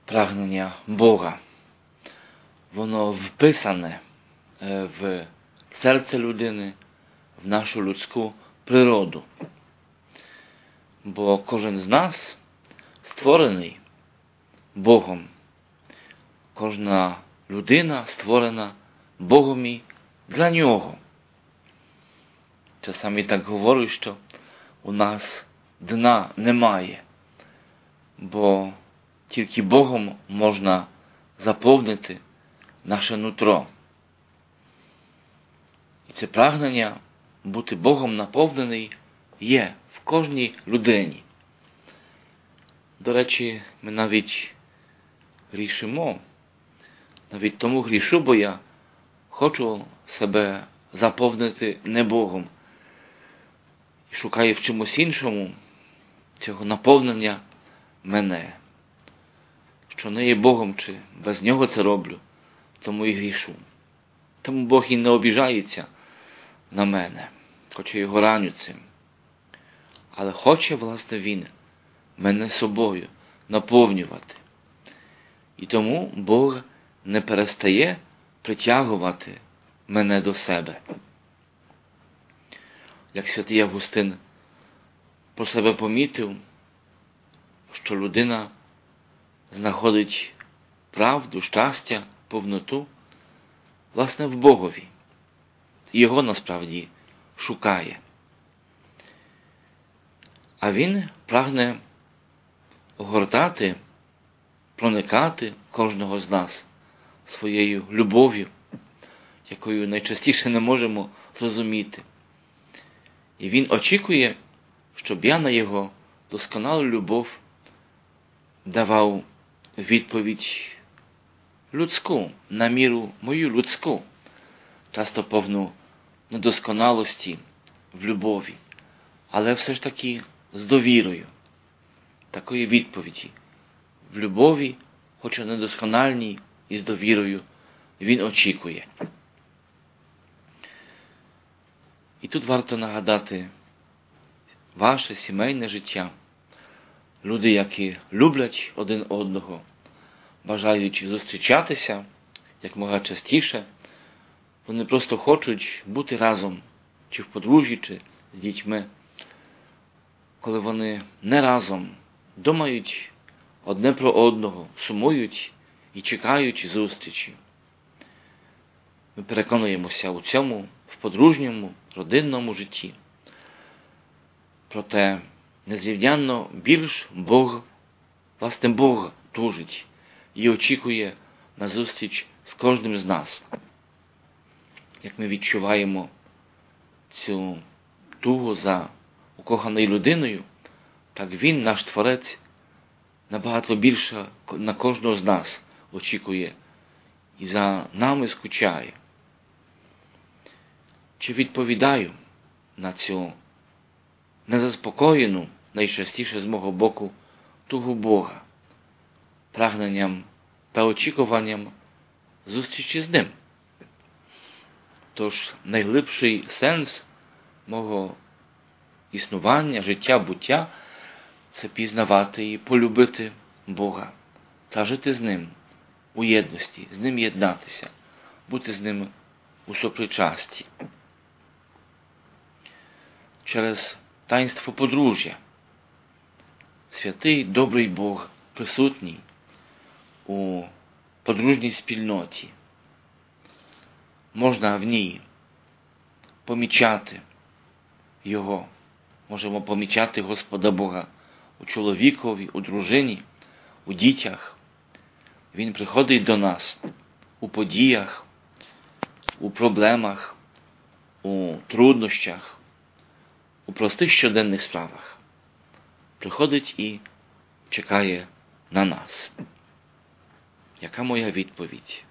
прагнення Бога. Воно вписане в серце людини, в нашу людську природу. Бо кожен з нас створений Богом. Кожна людина створена Богом і для Нього. Часами так говорю, що у нас дна немає, бо тільки Богом можна заповнити наше нутро. І це прагнення бути Богом наповнений є в кожній людині. До речі, ми навіть грішимо. Навіть тому грішу, бо я хочу себе заповнити не Богом. І шукаю в чомусь іншому цього наповнення мене. Що не є Богом, чи без Нього це роблю, тому і грішу. Тому Бог і не обіжається на мене, хоча його раню цим. Але хоче, власне, Він мене собою наповнювати. І тому Бог не перестає притягувати мене до себе. Як святий Августин про себе помітив, що людина знаходить правду, щастя, повноту, власне, в Богові. І його насправді шукає. А він прагне огортати, проникати кожного з нас своєю любов'ю, якою найчастіше не можемо зрозуміти. І він очікує, щоб я на його досконалу любов давав відповідь людську, на міру мою людську, часто повну недосконалості в любові, але все ж таки з довірою. Такої відповіді в любові, хоча недоскональній, і з довірою він очікує. І тут варто нагадати ваше сімейне життя. Люди, які люблять один одного, бажають зустрічатися якомога частіше, вони просто хочуть бути разом, чи в подружжі, чи з дітьми. Коли вони не разом, думають одне про одного, сумують і чекають зустрічі. Ми переконуємося у цьому в подружньому, родинному житті. Проте незрівнянно більш власне Бог тужить і очікує на зустріч з кожним з нас. Як ми відчуваємо цю тугу за укоханою людиною, так Він, наш Творець, набагато більше на кожного з нас очікує і за нами скучає. Чи відповідаю на цю незаспокоєну, найчастіше з мого боку, тугу Бога, прагненням та очікуванням зустрічі з Ним? Тож найглибший сенс мого існування, життя, буття – це пізнавати і полюбити Бога та жити з Ним у єдності, з Ним єднатися, бути з Ним у сопричасті. Через таїнство подружжя святий, добрий Бог присутній у подружній спільноті. Можна в ній помічати Його. Можемо помічати Господа Бога у чоловікові, у дружині, у дітях. Він приходить до нас у подіях, у проблемах, у труднощах, у простих щоденних справах. Приходить і чекає на нас. Яка моя відповідь?